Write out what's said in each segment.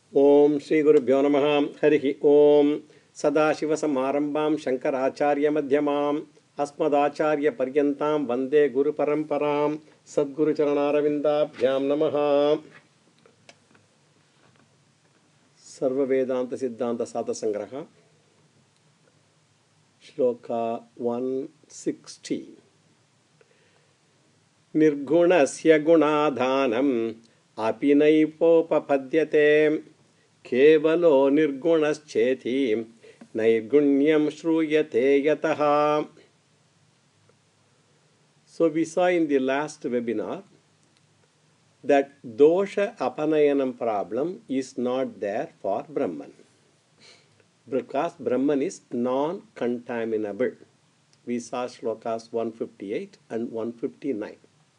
ओम श्री गुरुभ्यो नमः हरि ओम सदाशिवसमारंभां शंकराचार्यमध्यमाम् अस्मदाचार्यपर्यन्तां वन्दे गुरुपरम्परां सद्गुरुचरणारविन्दाभ्यां नमः। सर्ववेदान्तसिद्धान्तसारसंग्रह श्लोका 160। निर्गुणस्य गुणाधानम् अपि नैपोपपद्यते केवलो निर्गुणश्चेति नैर्गुण्यं श्रूयते यतः. So we saw in the last webinar that dosha apanayanam problem is not there for Brahman because Brahman is non-contaminable. We saw shlokas 158 and 159.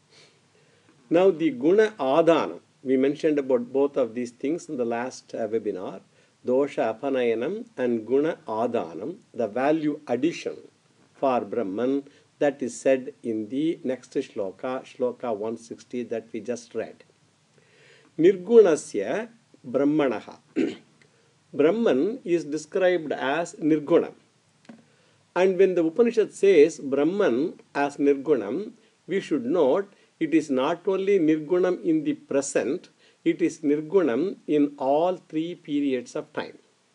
Now the guna adhanam, we mentioned about both of these things in the last webinar, dosha apanayanam and guna adhanam, the value addition for Brahman, that is said in the next shloka, shloka 160 that we just read. Nirgunasya Brahmanaha. Brahman is described as Nirguna. And when the Upanishad says Brahman as Nirgunam, we should note it is not only Nirgunam in the present, it is Nirgunam in all three periods of time.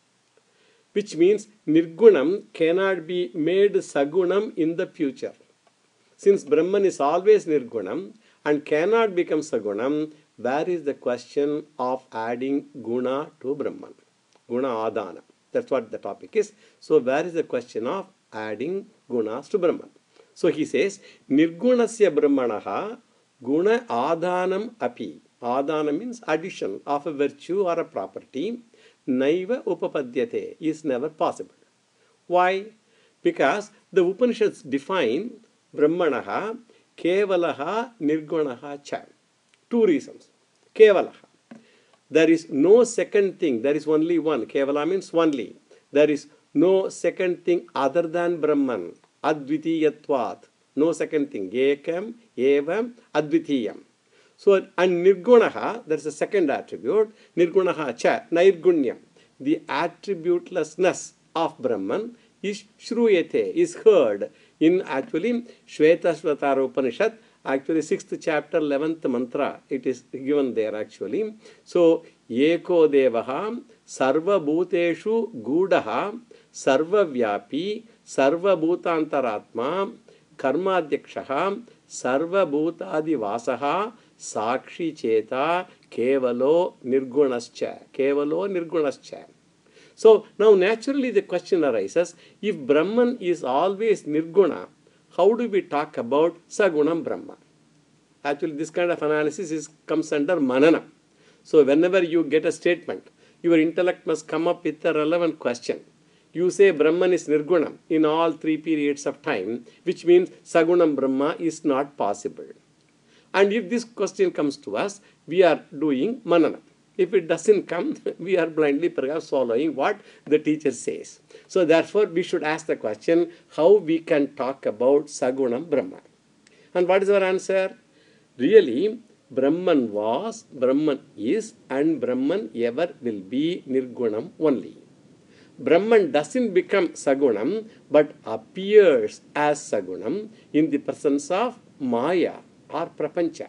Which means Nirgunam cannot be made Sagunam in the future. Since Brahman is always Nirgunam and cannot become Sagunam, where is the question of adding Guna to Brahman? Guna Adhana. That's what the topic is. So where is the question of adding Gunas to Brahman? So he says, Nirgunasya Brahmanaha Guna Adhanam api. Adhana means addition of a virtue or a property. Naiva upapadyate is never possible. Why? Because the Upanishads define Brahmanaha Kevalaha Nirgunaha cha. Two reasons. Kevalaha. There is no second thing. There is only one. Kevala means only. There is no second thing other than Brahman. Advitiyatvat. No second thing. Ekam, evam, advitiyam. So, and Nirgunaha, there is a second attribute. Nirgunaha cha, Nairgunyam. The attributelessness of Brahman is Shruyate, is heard in actually Shvetashvatara Upanishad, actually 6th chapter, 11th mantra. It is given there actually. So, Eko Devaha, Sarva Bhuteshu Gudaha, Sarva Vyapi, Sarva Bhutantaratma, Karmadyakshaha, Sarva Bhutadi Vasaha, Sakshi Cheta, Kevalo Nirgunascha. Kevalo Nirgunascha. So now naturally the question arises, if Brahman is always Nirguna, how do we talk about Sagunam Brahma? Actually this kind of analysis comes under Manana. So whenever you get a statement, your intellect must come up with a relevant question. You say Brahman is Nirgunam in all three periods of time, which means Sagunam Brahma is not possible. And if this question comes to us, we are doing Manana. If it doesn't come, we are blindly perhaps following what the teacher says. So therefore, we should ask the question, how we can talk about Sagunam Brahma. And what is our answer? Really, Brahman was, Brahman is, and Brahman ever will be Nirgunam only. Brahman doesn't become Sagunam, but appears as Sagunam in the presence of Maya or Prapancha.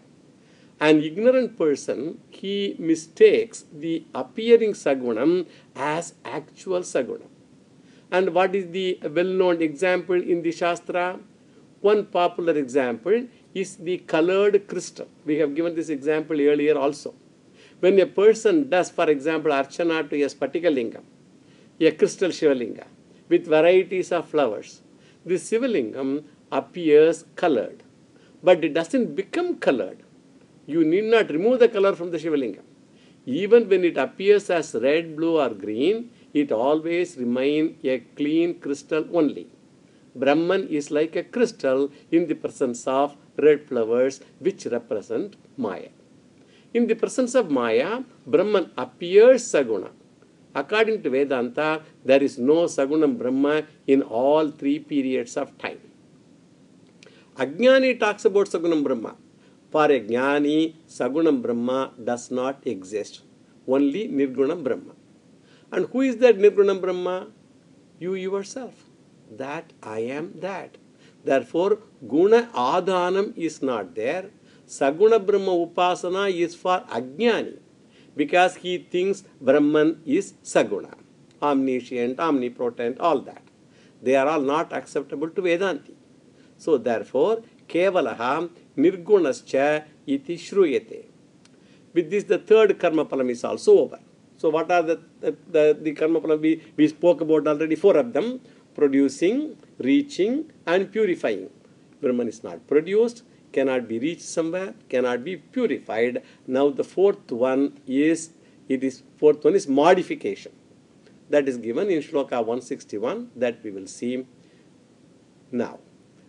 An ignorant person, he mistakes the appearing Sagunam as actual Sagunam. And what is the well-known example in the Shastra? One popular example is the colored crystal. We have given this example earlier also. When a person does, for example, Archana to a Spatikalingam, a crystal Shivalinga, with varieties of flowers, the Shivalingam appears colored, but it doesn't become colored. You need not remove the color from the Shivalingam. Even when it appears as red, blue or green, it always remains a clean crystal only. Brahman is like a crystal in the presence of red flowers which represent Maya. In the presence of Maya, Brahman appears Saguna. According to Vedanta, there is no Sagunam Brahma in all three periods of time. Ajnani talks about Sagunam Brahma. For a Jnani, Sagunam Brahma does not exist. only Nirgunam Brahma. And who is that Nirgunam Brahma? You yourself. That I am that. Therefore, Guna Adhanam is not there. Saguna Brahma Upasana is for Ajnani, because he thinks Brahman is Saguna, omniscient, omnipotent, all that. They are all not acceptable to Vedanti. So therefore, Kevalaha Nirgunascha iti Shruyate. With this, the third karma phalam is also over. So what are the karma phalam? We spoke about already 4 of them: producing, reaching, and purifying. Brahman is not produced, cannot be reached somewhere, cannot be purified. Now the fourth one is modification. That is given in Shloka 161, that we will see now.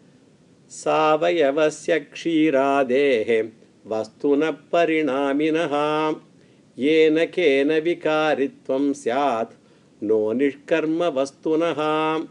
Savayavasya kshiradehe vastuna parinaminaha yena kena vikaritvam syat no nishkarma vastunaha.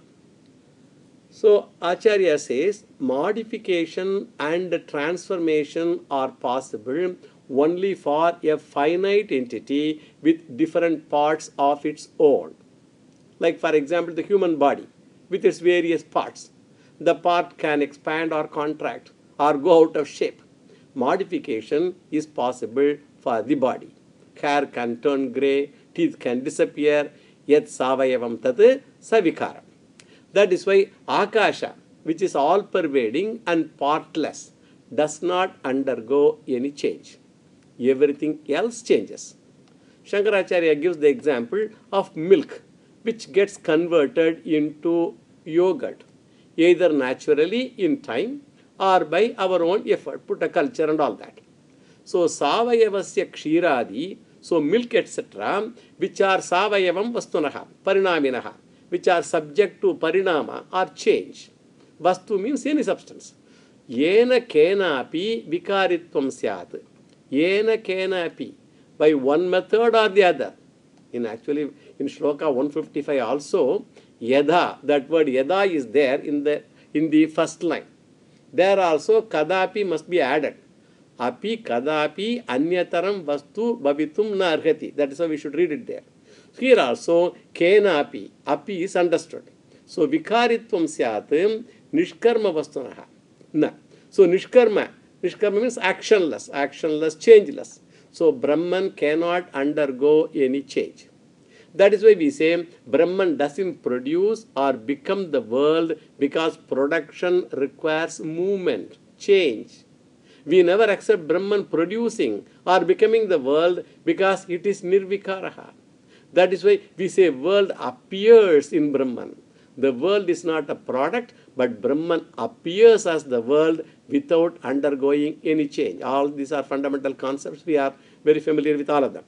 So Acharya says modification and transformation are possible only for a finite entity with different parts of its own. Like for example, the human body with its various parts. The part can expand or contract or go out of shape. Modification is possible for the body. Hair can turn grey, teeth can disappear, yet savayavam tat savikaram. That is why Akasha, which is all-pervading and partless, does not undergo any change. Everything else changes. Shankaracharya gives the example of milk, which gets converted into yogurt, either naturally in time or by our own effort, put a culture and all that. So savayavasya kshiradi, so milk etc., which are savayavam vastunaha, parinaminaha, which are subject to parinama or change. Vastu means any substance. Yena kenapi vikaritvam syat. Yena kenapi, by one method or the other. In Shloka 155 also, yada, that word yada is there in the first line. There also kadapi must be added. Api kadapi anyataram vastu bhavitum na arhati. That is how we should read it there. Here also kenapi, api is understood. So vikaritvam syat nishkarma vastunaha. Na. So nishkarma means actionless, changeless. So Brahman cannot undergo any change. That is why we say Brahman doesn't produce or become the world, because production requires movement, change. We never accept Brahman producing or becoming the world because it is nirvikaraha. That is why we say world appears in Brahman. The world is not a product, but Brahman appears as the world without undergoing any change. All these are fundamental concepts. We are very familiar with all of them.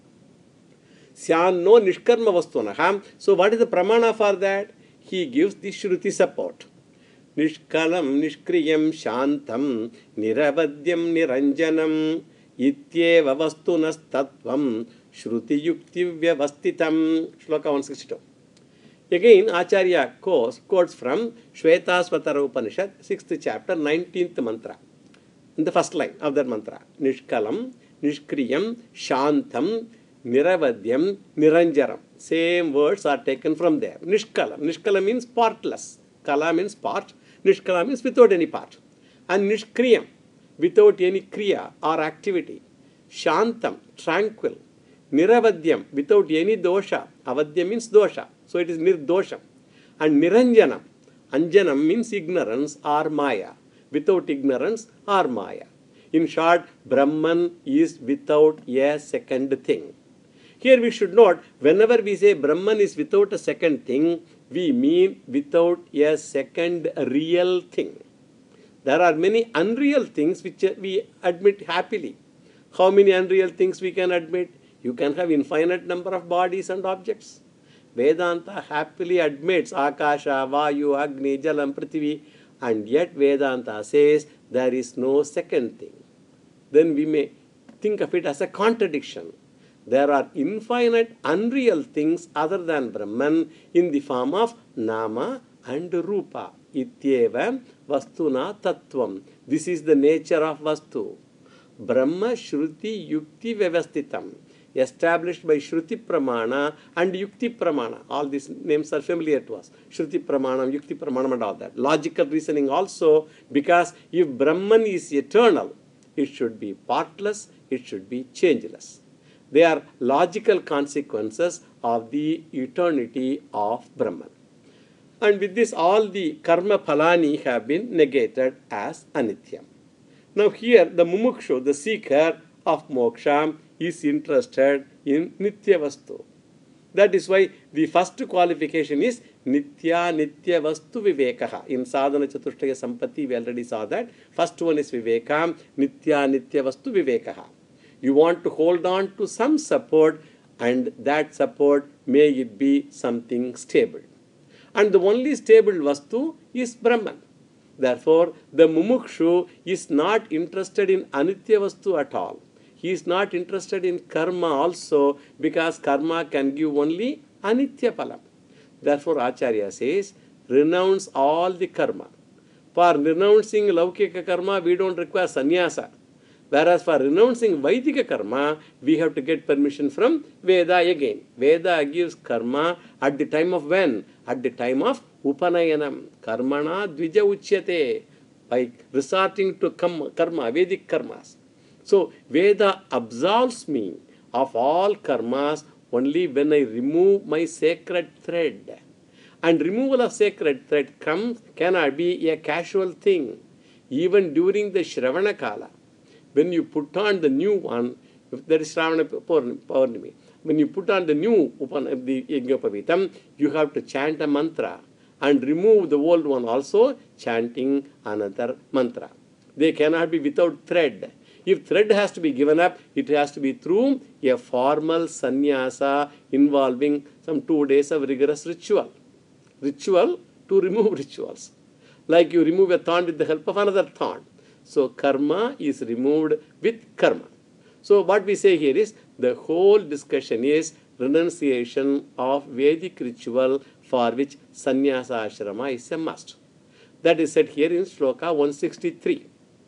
Syan no nishkarma vastunaha. So what is the pramana for that? He gives the Shruti support. Nishkalam nishkriyam shantam niravadyam niranjanam ityeva vastunas tattvam shruti yukti vyavastitam. Shloka 162. Again, Acharya quotes from Shvetasvatara Upanishad, 6th chapter, 19th mantra. In the first line of that mantra. Nishkalam, Nishkriyam, Shantam, Niravadyam, Niranjaram. Same words are taken from there. Nishkalam. Nishkala means partless. Kala means part. Nishkala means without any part. And Nishkriyam, without any kriya or activity. Shantam, tranquil. Niravadyam, without any dosha. Avadya means dosha. So it is nirdosham. And niranjanam. Anjanam means ignorance or maya. Without ignorance or maya. In short, Brahman is without a second thing. Here we should note, whenever we say Brahman is without a second thing, we mean without a second real thing. There are many unreal things which we admit happily. How many unreal things we can admit? You can have infinite number of bodies and objects. Vedanta happily admits Akasha, Vayu, Agni, Jalam, Prithvi, and yet Vedanta says there is no second thing. Then we may think of it as a contradiction. There are infinite unreal things other than Brahman in the form of Nama and Rupa. Ityeva Vastuna Tattvam. This is the nature of Vastu. Brahma Shruti Yukti Vyavastitam. established by Shruti Pramana and Yukti Pramana. All these names are familiar to us. Shruti Pramana, Yukti Pramana and all that. Logical reasoning also, because if Brahman is eternal, it should be partless, it should be changeless. They are logical consequences of the eternity of Brahman. And with this, all the karma phalani have been negated as anityam. Now here, the mumukshu, the seeker of moksha, is interested in nitya vastu. That is why the first qualification is nitya vastu vivekaha. In sadhana chatushtaya sampatti, we already saw that. First one is viveka, nitya vastu vivekaha. You want to hold on to some support, and that support may it be something stable. And the only stable vastu is Brahman. Therefore, the mumukshu is not interested in anitya vastu at all. He is not interested in karma also, because karma can give only anitya phala. Therefore, Acharya says, renounce all the karma. For renouncing laukika karma, we don't require sannyasa. Whereas for renouncing Vaidika karma, we have to get permission from Veda again. Veda gives karma at the time of when? At the time of Upanayanam. Karmana dvija uchyate. By resorting to karma, Vedic karmas. So, Veda absolves me of all karmas only when I remove my sacred thread. And removal of sacred thread cannot be a casual thing. Even during the Shravana Kala, when you put on the new one, that is Shravana Paurnami, when you put on the new the Yajnapavitam, you have to chant a mantra and remove the old one also, chanting another mantra. They cannot be without thread. If thread has to be given up, it has to be through a formal sannyasa involving some 2 days of rigorous ritual. Ritual to remove rituals. Like you remove a thorn with the help of another thorn. So karma is removed with karma. So what we say here is, the whole discussion is renunciation of Vedic ritual for which sannyasa ashrama is a must. That is said here in Shloka 163.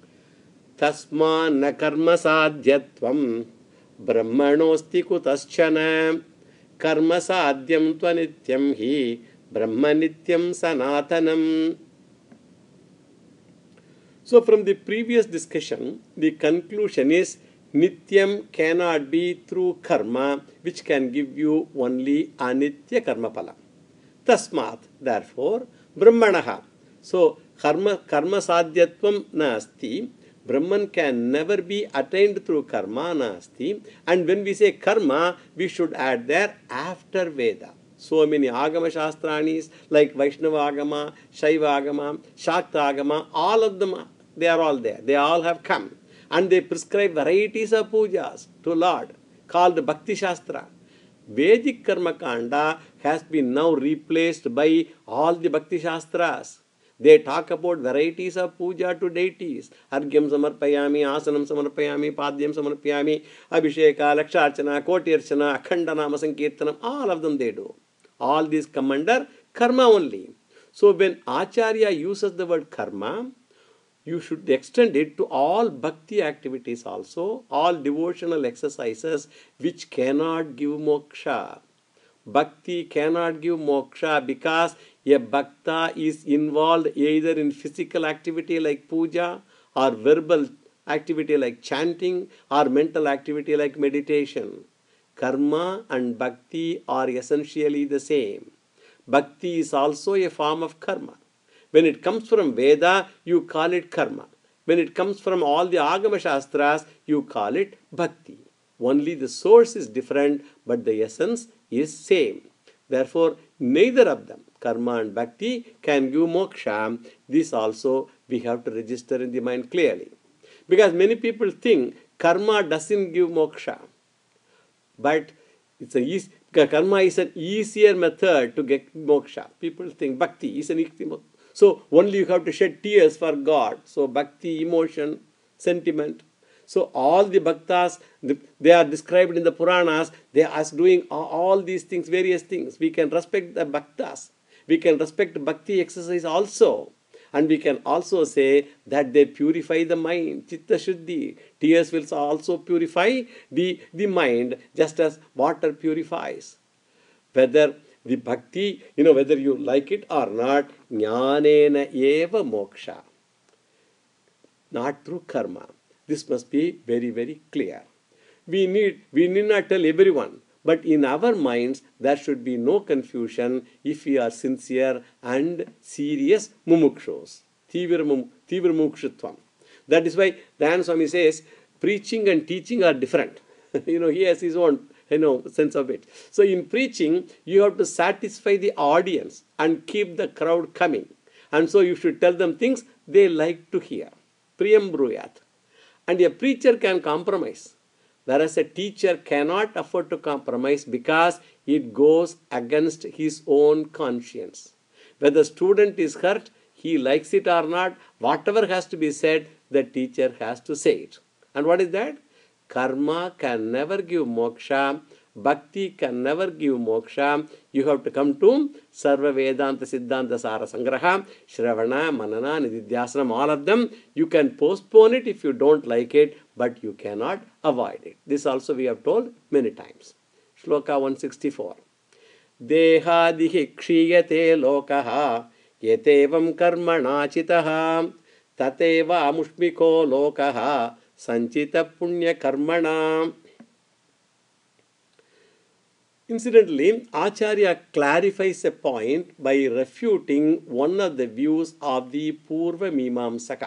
Tasma na karma sadhyatvam brahmanosti kutaschana karma sadhyam tvanityam hi brahmanityam sanatanam. So from the previous discussion, the conclusion is nityam cannot be through karma, which can give you only anitya karma phala. Tasmat, therefore, brahmanaha. So karma sadhyatvam nasti. Brahman can never be attained through karma nasti. And when we say karma, we should add there after Veda. So many Agama Shastranis like Vaishnava Agama, Shaiva Agama, Shakta Agama, all of them, they are all there. They all have come. And they prescribe varieties of pujas to Lord called Bhakti Shastra. Vedic Karma Kanda has been now replaced by all the Bhakti Shastras. They talk about varieties of puja to deities. Argyam samarpayami, asanam samarpayami, padyam samarpayami, abhisheka, laksharchana, kotirchana, akhanda nama sankirtanam, all of them they do. All these come under karma only. So when Acharya uses the word karma, you should extend it to all bhakti activities also, all devotional exercises which cannot give moksha. Bhakti cannot give moksha because a bhakta is involved either in physical activity like puja, or verbal activity like chanting, or mental activity like meditation. Karma and bhakti are essentially the same. Bhakti is also a form of karma. When it comes from Veda, you call it karma. When it comes from all the Agama Shastras, you call it bhakti. Only the source is different, but the essence is same. Therefore, neither of them, karma and bhakti, can give moksha. This also we have to register in the mind clearly. Because many people think karma doesn't give moksha. But karma is an easier method to get moksha. People think bhakti is an easy method. So only you have to shed tears for God. So bhakti, emotion, sentiment. So all the bhaktas, they are described in the Puranas. They are doing all these things, various things. We can respect the bhaktas. We can respect bhakti exercise also. And we can also say that they purify the mind, chitta shuddhi. Tears will also purify the mind, just as water purifies. Whether the bhakti, whether you like it or not, jnanena eva moksha, not through karma. This must be very, very clear. We need not tell everyone, but in our minds there should be no confusion if we are sincere and serious mumukshos. Tivira mumukshutvam. That is why Dayan Swami says preaching and teaching are different. He has his own sense of it. So in preaching, you have to satisfy the audience and keep the crowd coming. And so you should tell them things they like to hear. Priyam bruyat. And a preacher can compromise, whereas a teacher cannot afford to compromise because it goes against his own conscience. Whether student is hurt, he likes it or not, whatever has to be said, the teacher has to say it. And what is that? Karma can never give moksha. Bhakti can never give moksha. You have to come to Sarva Vedanta Siddhanta Sara Sangraha, Shravana, Manana, Nididhyasanam, all of them. You can postpone it if you don't like it, but you cannot avoid it. This also we have told many times. Shloka 164. Dehadihi kshiyate lokaha yetevam karmana chitaha tateva amushmiko lokaha sanchita punya karmana. Incidentally, Acharya clarifies a point by refuting one of the views of the Purva Mimamsaka,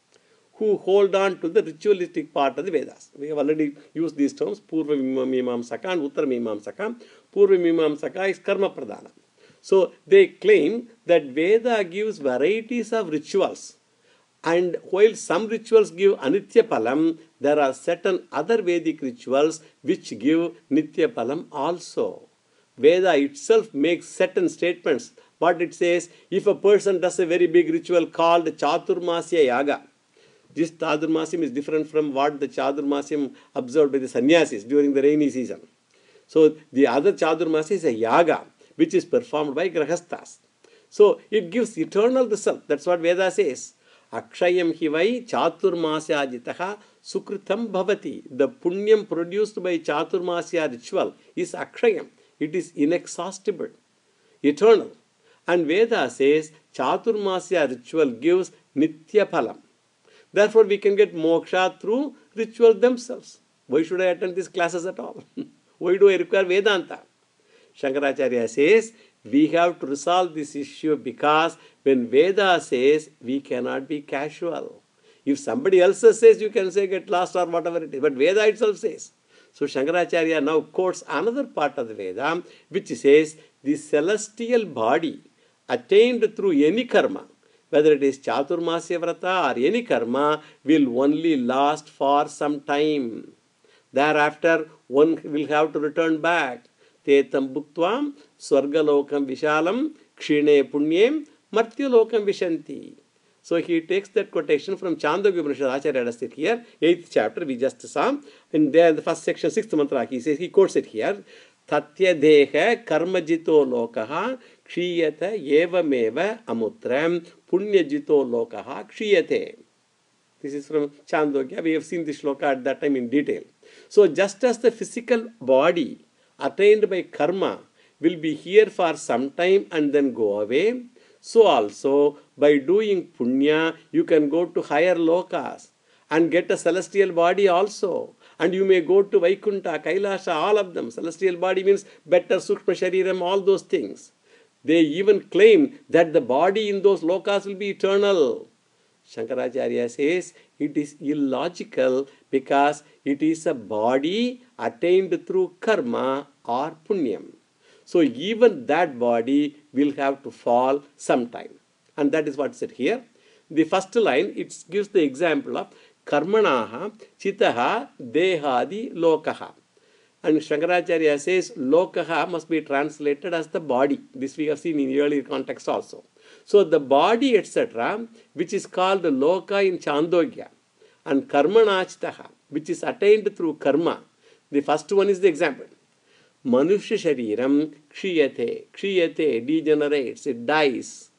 who hold on to the ritualistic part of the Vedas. We have already used these terms, Purva Mimamsaka and Uttara Mimamsaka. Purva Mimamsaka is Karma Pradhana. So they claim that Veda gives varieties of rituals. And while some rituals give Anitya Palam, there are certain other Vedic rituals which give Nitya Palam also. Veda itself makes certain statements. What it says, if a person does a very big ritual called Chaturmasya Yaga, this Chaturmasyam is different from what the Chaturmasyam observed by the sannyasis during the rainy season. So the other Chaturmasya is a Yaga, which is performed by Grahasthas. So it gives eternal result. That's what Veda says. Akshayam hivai chaturmasya jitaha sukritam bhavati. The punyam produced by chaturmasya ritual is akshayam. It is inexhaustible, eternal. And Veda says chaturmasya ritual gives nitya phalam. Therefore we can get moksha through ritual themselves. Why should I attend these classes at all? Why do I require Vedanta? Shankaracharya says we have to resolve this issue because when Veda says, we cannot be casual. If somebody else says, you can say get lost or whatever it is. But Veda itself says. So Shankaracharya now quotes another part of the Veda which says, the celestial body attained through any karma, whether it is Chaturmasya Vrata or any karma, will only last for some time. Thereafter, one will have to return back. Tetam bhuktvam swargalokam vishalam kshine punyem martyalokam vishanti. So he takes that quotation from Chandogya Upanishad. Acharya does it here, 8th chapter, we just saw. And there in the first section, 6th mantra, he quotes it here. Tatya deha karmajito lokaha kshiyata evameva amutram punyajito lokaha kshiyate. This is from Chandogya. We have seen this shloka at that time in detail. So just as the physical body attained by karma will be here for some time and then go away, so also by doing punya you can go to higher lokas and get a celestial body also, and you may go to Vaikunta, Kailasha, all of them. Celestial body means better Sukshma Shariram, all those things. They even claim that the body in those lokas will be eternal. Shankaracharya says it is illogical because it is a body attained through karma or punyam. So even that body will have to fall sometime. And that is what is said here. The first line, it gives the example of karmanaha chitaha dehadi lokaha. And Shankaracharya says lokaha must be translated as the body. This we have seen in earlier context also. So the body, etc., which is called loka in Chandogya, and karmanachtaha, which is attained through karma. The first one is the example. Manushya shariram kshiyate, kshiyate, degenerates, it dies.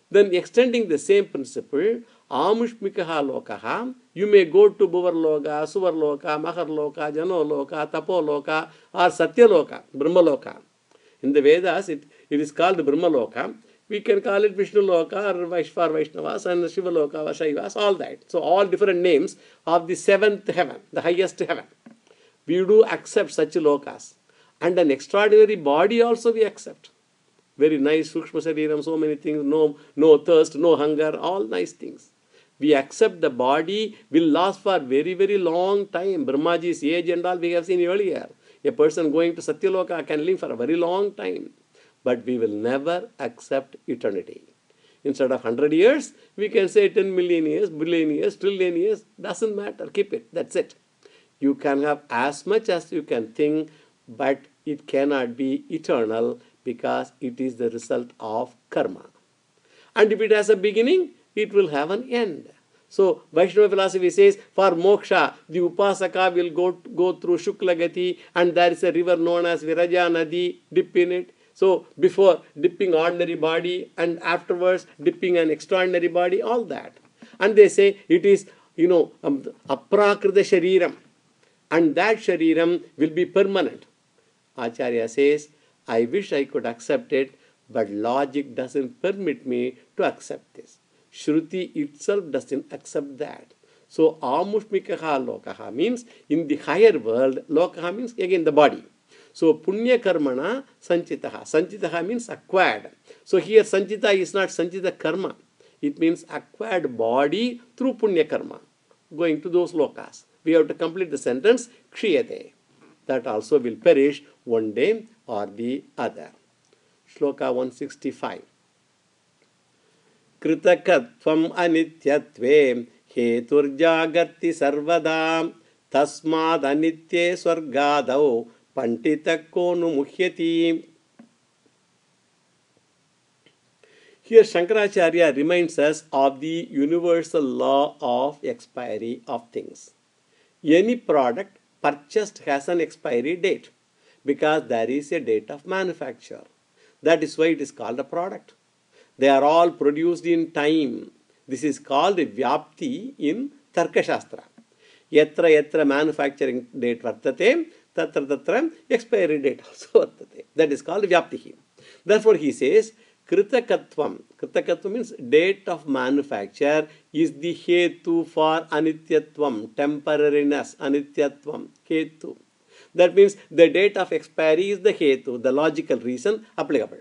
Then extending the same principle, Amushmikaha lokaha, you may go to Bhuvarloka, Suvarloka, Maharloka, Janoloka, Tapoloka, or Satyaloka, Brahmaloka. In the Vedas, it is called Brahmaloka. We can call it Vishnu Loka or for Vaishnavas and Shiva Loka or Shaivas, all that. So all different names of the seventh heaven, the highest heaven. We do accept such lokas. And an extraordinary body also we accept. Very nice, Sukshma Shariram, so many things, no thirst, no hunger, all nice things. We accept the body will last for very, very long time. Brahmaji's age and all we have seen earlier. A person going to Satyaloka can live for a very long time. But we will never accept eternity. Instead of 100 years, we can say 10 million years, billion years, trillion years. Doesn't matter. Keep it. That's it. You can have as much as you can think, but it cannot be eternal because it is the result of karma. And if it has a beginning, it will have an end. So, Vaishnava philosophy says, for moksha, the upasaka will go through Shuklagati, and there is a river known as Viraja Nadi, dip in it. So, before dipping ordinary body and afterwards dipping an extraordinary body, all that. And they say it is, aprakrita shariram. And that shariram will be permanent. Acharya says, I wish I could accept it, but logic doesn't permit me to accept this. Shruti itself doesn't accept that. So, amushmikaha lokaha means in the higher world, lokaha means again the body. So, punya karmana sanchitaha. Sanchitaha means acquired. So, here sanchita is not sanchita karma. It means acquired body through punya karma. Going to those lokas. We have to complete the sentence, kshiyate. That also will perish one day or the other. Shloka 165. Kritakatvam anityatve heturjagarti sarvada tasmad anitye swargadau pantitakonu muhyati. Here Shankaracharya reminds us of the universal law of expiry of things. Any product purchased has an expiry date because there is a date of manufacture. That is why it is called a product. They are all produced in time. This is called Vyapti in Tarkashastra. Yatra yatra manufacturing date vartate, tatra tatra expiry date also vartate. That is called Vyaptihi. Therefore he says, Kritakatvam. Kritakatvam means date of manufacture is the hetu for anityatvam, temporariness, anityatvam, hetu. That means the date of expiry is the hetu, the logical reason applicable.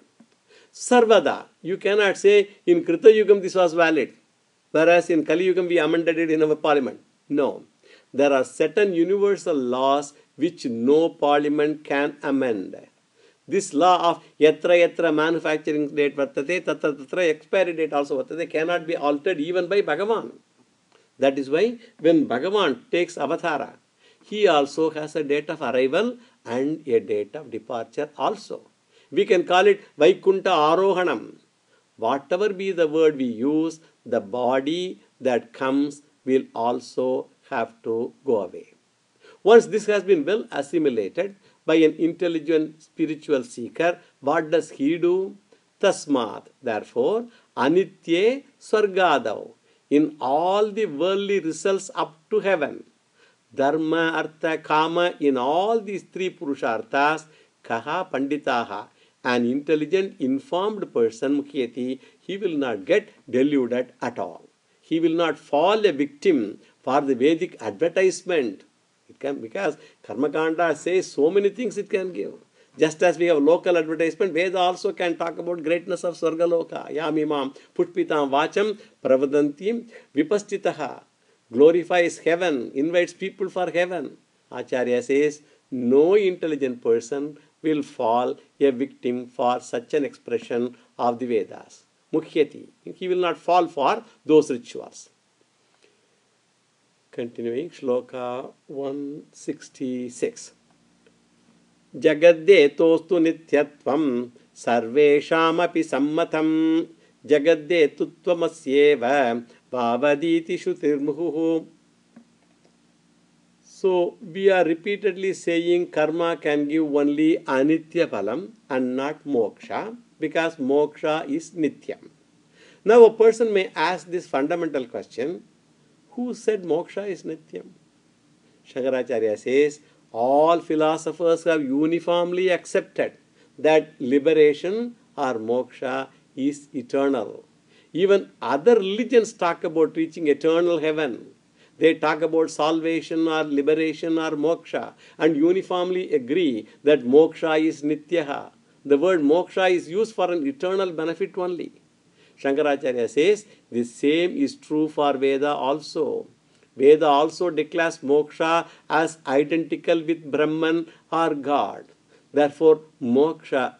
Sarvada, you cannot say in Krita Yugam this was valid, whereas in Kali Yugam we amended it in our parliament. No. There are certain universal laws which no parliament can amend. This law of yatra yatra manufacturing date vartate, tatra tatra expiry date also vartate cannot be altered even by Bhagavan. That is why when Bhagavan takes avatara, he also has a date of arrival and a date of departure also. We can call it Vaikunta Arohanam. Whatever be the word we use, the body that comes will also have to go away. Once this has been well assimilated by an intelligent spiritual seeker, what does he do? Tasmat, therefore, anitye swargadav. In all the worldly results up to heaven, dharma, artha, kama, in all these three purusharthas, kaha panditaha, an intelligent, informed person, mukhyati, he will not get deluded at all. He will not fall a victim for the Vedic advertisement. It can, because Karmakanda says so many things it can give. Just as we have local advertisement, Veda also can talk about greatness of Swargaloka. Yamimam Pushpitam Vacham Pravadantim Vipastitaha. Glorifies heaven, invites people for heaven. Acharya says, no intelligent person will fall a victim for such an expression of the Vedas. Mukhyati. He will not fall for those rituals. Continuing, Shloka 166. Jagadde tostu nityatvam sarveshamapi sammatam jagadde tutvamasyeva bhavaditi shrutirmuhu. So, we are repeatedly saying karma can give only anitya phalam and not moksha, because moksha is nityam. Now a person may ask this fundamental question, who said moksha is nityam? Shankaracharya says, all philosophers have uniformly accepted that liberation or moksha is eternal. Even other religions talk about reaching eternal heaven. They talk about salvation or liberation or moksha and uniformly agree that moksha is nityaha. The word moksha is used for an eternal benefit only. Shankaracharya says the same is true for Veda also. Veda also declares moksha as identical with Brahman or God. Therefore, moksha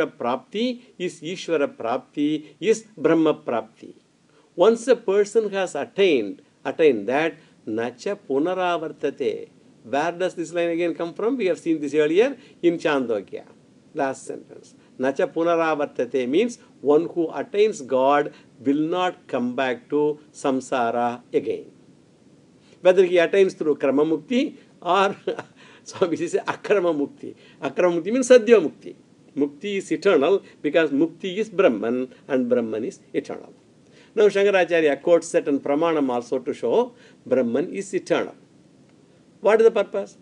prapti is Ishvara prapti, is Brahma prapti. Once a person has attained that, nacha punaravartate. Where does this line again come from? We have seen this earlier in Chandogya. Last sentence. Nacha punaravartate means one who attains God will not come back to samsara again. Whether he attains through krama mukti or Swami says akrama mukti. Akrama mukti means sadhya mukti. Mukti is eternal because mukti is Brahman and Brahman is eternal. Now Shankaracharya quotes certain pramanam also to show Brahman is eternal. What is the purpose?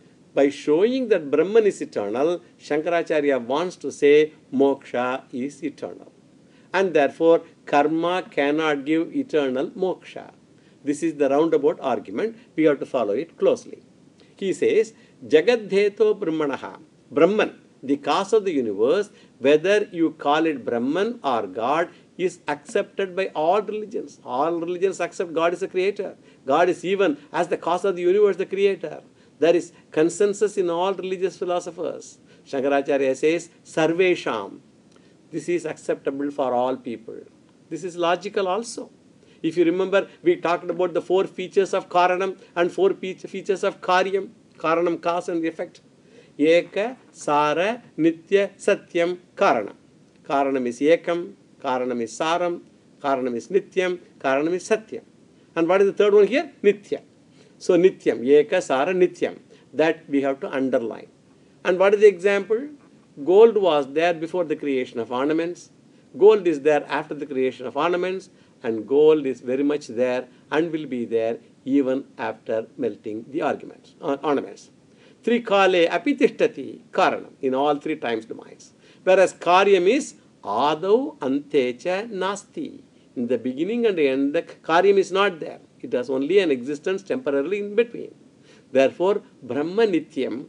By showing that Brahman is eternal, Shankaracharya wants to say moksha is eternal. And therefore, karma cannot give eternal moksha. This is the roundabout argument. We have to follow it closely. He says, Jagadheto Brahmanaha. Brahman, the cause of the universe, whether you call it Brahman or God, is accepted by all religions. All religions accept God is the creator. God is even as the cause of the universe, the creator. There is consensus in all religious philosophers. Shankaracharya says, Sarvesham. This is acceptable for all people. This is logical also. If you remember, we talked about the 4 features of Karanam and 4 features of Karyam. Karanam, cause and effect. Eka, Sara, Nitya, Satyam, Karanam. Karanam is Ekam, Karanam is Saram, Karanam is Nityam, Karanam is Satyam. And what is the third one here? Nitya. So Nityam, Eka, Sara, Nityam. That we have to underline. And what is the example? Gold was there before the creation of ornaments. Gold is there after the creation of ornaments. And gold is very much there and will be there even after melting the ornaments. Trikale apitishtati karanam in all 3 times domains. Whereas karyam is adau antecha nasti. In the beginning and the end, the karyam is not there. It has only an existence temporarily in between. Therefore, Brahma Nityam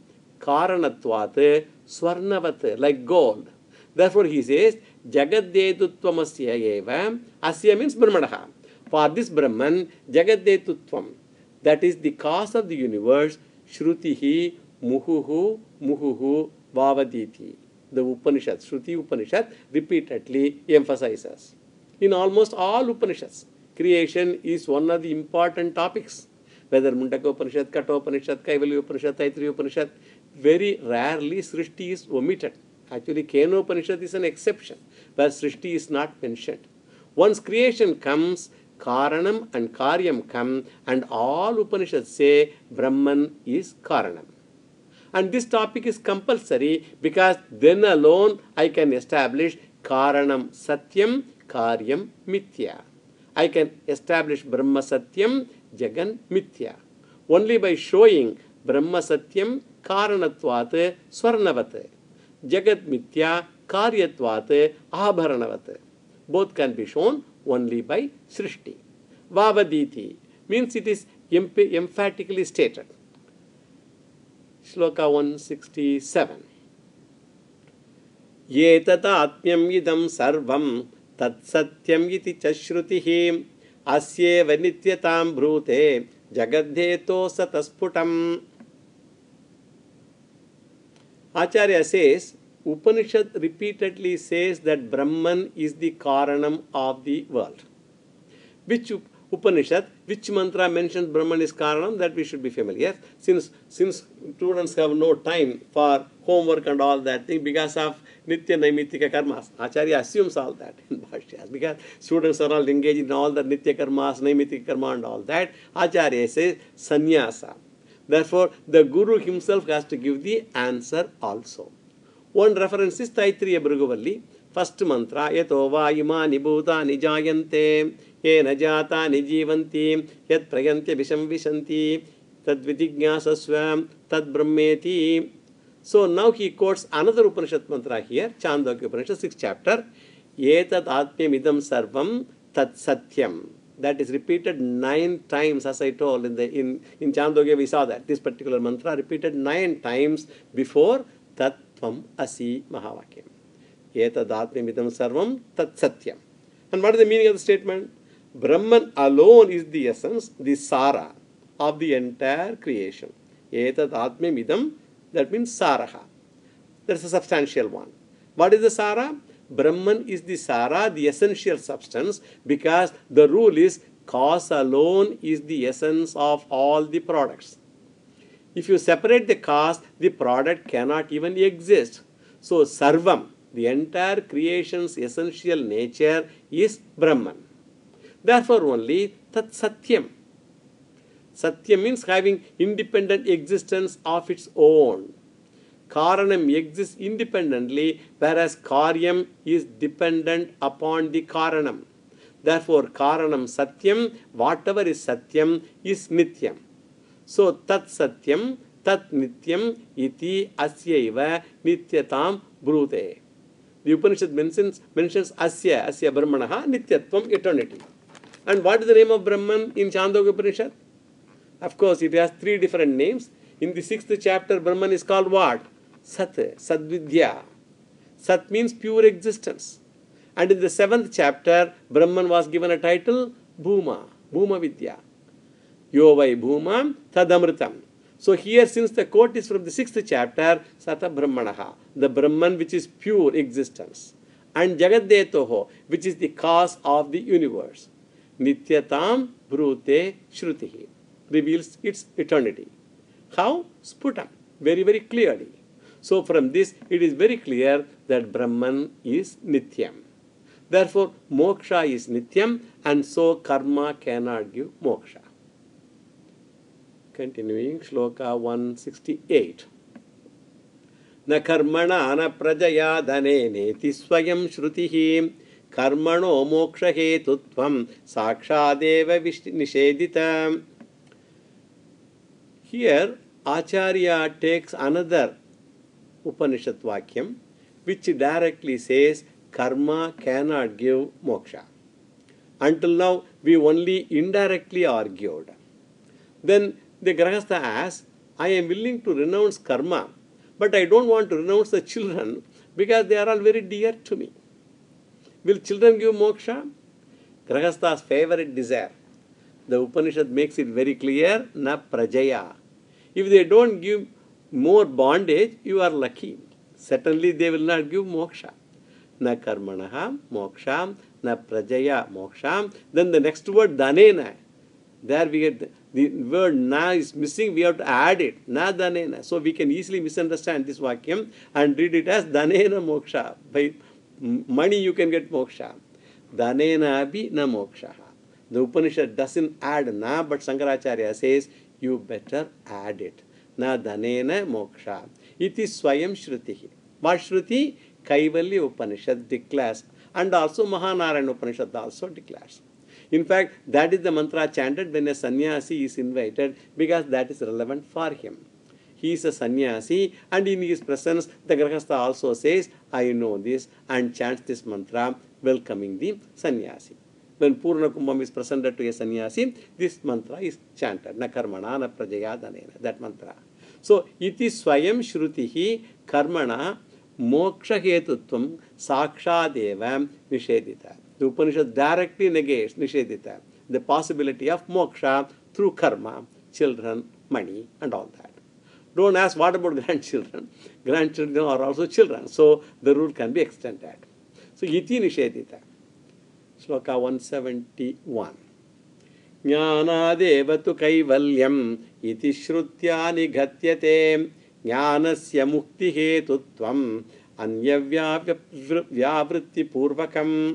Karanatvat Swarnavat, like gold. Therefore, he says, Jagadetutvamasya eva, Asya means Brahmanaha. For this Brahman, Jagadetutvam, that is the cause of the universe, Shrutihi Muhuhu Vavaditi. The Upanishad, Shruti Upanishad, repeatedly emphasizes. In almost all Upanishads, creation is one of the important topics. Whether Mundaka Upanishad, Katha Upanishad, Kaivalya Upanishad, Taittiriya Upanishad, very rarely Srishti is omitted. Actually, Kena Upanishad is an exception, where Srishti is not mentioned. Once creation comes, Karanam and Karyam come, and all Upanishads say Brahman is Karanam. And this topic is compulsory because then alone I can establish Karanam Satyam, Karyam Mithya. I can establish Brahma Satyam, Jagan Mithya. Only by showing Brahma Satyam, Karanatvat, Swarnavat. Jagat Mithya, Karyatvat, Abharanavat. Both can be shown only by Srishti. Vavaditi means it is emphatically stated. Shloka 167. Yetata atmyam idam sarvam tat satyam iti chashrutihi asyeva nityatam brute jagadheto satasputam. Acharya says, Upanishad repeatedly says that Brahman is the Karanam of the world. Which Upanishad, which mantra mentions Brahman is Karanam, that we should be familiar. Since students have no time for homework and all that thing because of Nitya Naimitika Karmas. Acharya assumes all that in Bhashyas because students are all engaged in all the Nitya Karmas, Naimitika Karma and all that. Acharya says Sannyasa. Therefore, the Guru himself has to give the answer also. One reference is Taittiriya Bhrigu Valli. First mantra, yato va imani bhutani jayante, yena jatani jivanti, yat prayantya visham vishanti, tad vidigyasasvam, tad brahmeti. So now he quotes another Upanishad mantra here, Chandogya Upanishad, 6th chapter. Etat atmyamidam sarvam tat satyam. That is repeated 9 times, as I told in Chandogya we saw that. This particular mantra repeated 9 times before tat tvam asi mahavakyam. Etat atmyamidam sarvam tat satyam. And what is the meaning of the statement? Brahman alone is the essence, the sara of the entire creation. Etat atmyamidam, that means saraha. That's a substantial one. What is the sara? Brahman is the sara, the essential substance, because the rule is cause alone is the essence of all the products. If you separate the cause, the product cannot even exist. So sarvam, the entire creation's essential nature is Brahman. Therefore only tat satyam. Satyam means having independent existence of its own. Karanam exists independently, whereas Karyam is dependent upon the Karanam. Therefore, Karanam Satyam, whatever is Satyam is Nityam. So, Tat Satyam, Tat Nityam, Iti Asyaiva Nityatam Brute. The Upanishad mentions Asya Brahmanaha, Nityatvam, eternity. And what is the name of Brahman in Chandogya Upanishad? Of course, it has 3 different names. In the 6th chapter, Brahman is called what? Sat, Sadvidya. Sat means pure existence. And in the 7th chapter, Brahman was given a title, Bhuma, Bhuma Vidya. Yo vai Bhuma Tadamritam. So here, since the quote is from the 6th chapter, Sata Brahmanaha, the Brahman which is pure existence. And Jagadetoho, which is the cause of the universe. Nityatam Brute Shrutihi, reveals its eternity. How? Sputam, very, very clearly. So from this, it is very clear that Brahman is Nityam. Therefore, moksha is Nityam, and so karma cannot give moksha. Continuing, Shloka 168. Na karmana na prajaya dhane neti swayam shrutihi karmano moksha hetutvam sakshadeva nishedita. Here, Acharya takes another Upanishad Vakyam, which directly says karma cannot give moksha. Until now, we only indirectly argued. Then the Grahastha asks, I am willing to renounce karma, but I don't want to renounce the children because they are all very dear to me. Will children give moksha? Grahastha's favorite desire. The Upanishad makes it very clear, na prajaya. If they don't give more bondage, you are lucky. Certainly they will not give moksha. Na karmanaha moksha, na prajaya moksha. Then the next word, dhanena. There we get the word na is missing, we have to add it. Na dhanena. So we can easily misunderstand this vakyam and read it as dhanena moksha. By money you can get moksha. Dhanena abhi na moksha. The Upanishad doesn't add na, but Shankaracharya says, you better add it. Na dhanena moksha. Iti swayam shrutihi. What shruti? Kaivalya Upanishad declares. And also Mahanarayana Upanishad also declares. In fact, that is the mantra chanted when a sannyasi is invited because that is relevant for him. He is a sannyasi and in his presence the Grahastha also says, I know this, and chants this mantra welcoming the sannyasi. When Purna Kumbham is presented to a sannyasi, this mantra is chanted. Na karmana na prajaya dhanena. That mantra. So, iti swayam shrutihi karmana moksha hetutvam sakshadeva nishedita. The Upanishad directly negates nishedita, the possibility of moksha through karma, children, money, and all that. Don't ask what about grandchildren. Grandchildren are also children. So, the rule can be extended. So, iti nishedita. Shloka 171. Jnanadeva tu kaivalyam iti shrutya nighatyate jnanasya mukti hetutvam anya vyavritti purvakam.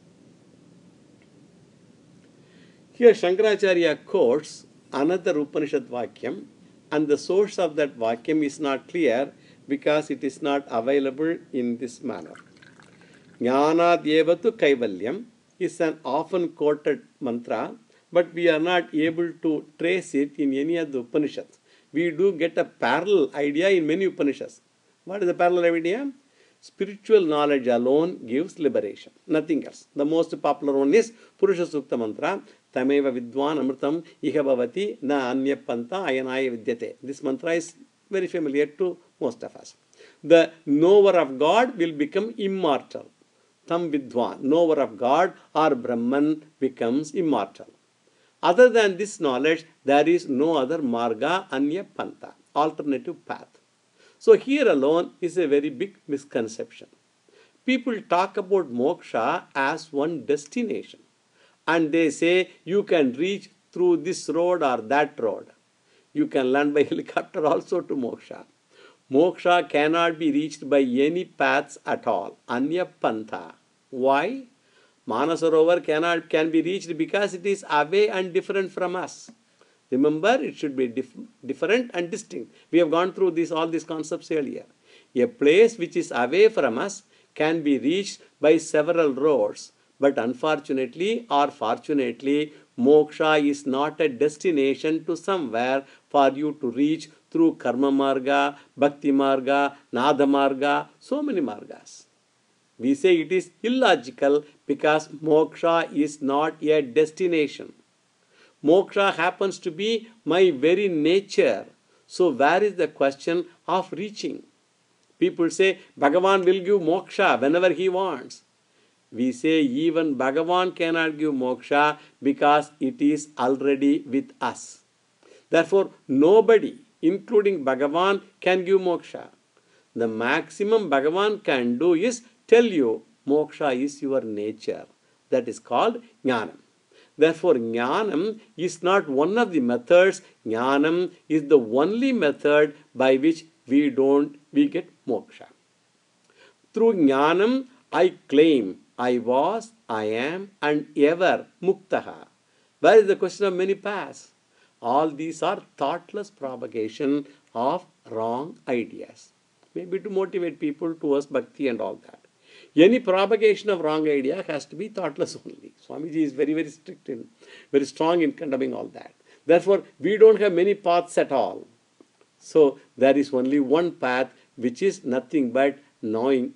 Here Shankaracharya quotes another Upanishad Vakyam, and the source of that Vakyam is not clear because it is not available in this manner. Jnanad evatu kaivalyam is an often quoted mantra, but we are not able to trace it in any of the Upanishads. We do get a parallel idea in many Upanishads. What is the parallel idea? Spiritual knowledge alone gives liberation, nothing else. The most popular one is Purusha Sukta mantra, Tameva Vidwan Amritam Iha Bhavati Na Anya Panta Ayanaya Vidyate. This mantra is very familiar to most of us. The knower of God will become immortal. Tam Vidwan, knower of God or Brahman, becomes immortal. Other than this knowledge, there is no other marga, anya panta, alternative path. So here alone is a very big misconception. People talk about moksha as one destination, and they say you can reach through this road or that road. You can land by helicopter also to moksha. Moksha cannot be reached by any paths at all. Anya pantha. Why? Manasarovar can be reached because it is away and different from us. Remember, it should be different and distinct. We have gone through all these concepts earlier. A place which is away from us can be reached by several roads, but unfortunately or fortunately, moksha is not a destination to somewhere for you to reach through karma marga, bhakti marga, nada marga, so many margas. We say it is illogical because moksha is not a destination. Moksha happens to be my very nature. So where is the question of reaching? People say Bhagavan will give moksha whenever he wants. We say even Bhagavan cannot give moksha because it is already with us. Therefore, nobody, including Bhagavan, can give moksha. The maximum Bhagavan can do is tell you moksha is your nature. That is called jnanam. Therefore, jnanam is not one of the methods. Jnanam is the only method by which we get moksha. Through jnanam, I claim I was, I am, and ever muktaha. Where is the question of many paths? All these are thoughtless propagation of wrong ideas. Maybe to motivate people towards bhakti and all that. Any propagation of wrong idea has to be thoughtless only. Swamiji is very, very strict and very strong in condemning all that. Therefore, we don't have many paths at all. So, there is only one path which is nothing but knowing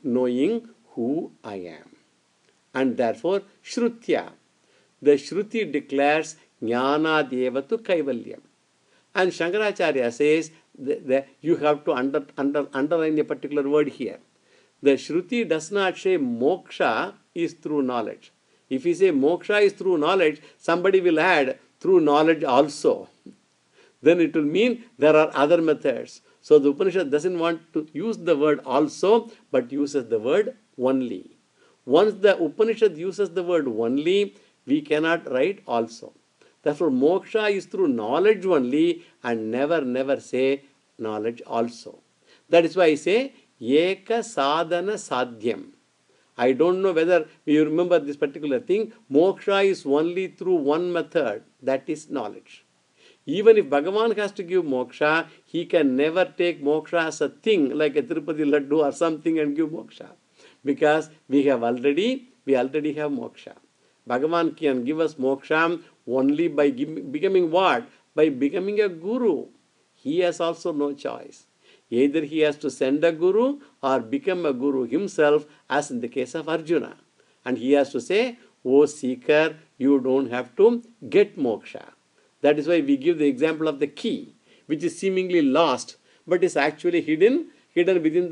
who I am. And therefore, Shrutya. The Shruti declares Jnana Devatu Kaivalyam. And Shankaracharya says that you have to underline a particular word here. The Shruti does not say moksha is through knowledge. If we say moksha is through knowledge, somebody will add through knowledge also. Then it will mean there are other methods. So the Upanishad doesn't want to use the word also, but uses the word only. Once the Upanishad uses the word only, we cannot write also. Therefore, moksha is through knowledge only and never say knowledge also. That is why I say Eka sadhana sadhyam. I don't know whether you remember this particular thing. Moksha is only through one method, that is knowledge. Even if Bhagavan has to give moksha, he can never take moksha as a thing like a Tirupati Laddu or something and give moksha. Because we already have moksha. Bhagavan can give us moksha only by becoming what? By becoming a guru. He has also no choice. Either he has to send a guru or become a guru himself, as in the case of Arjuna. And he has to say, "O seeker, you don't have to get moksha." That is why we give the example of the key, which is seemingly lost, but is actually hidden within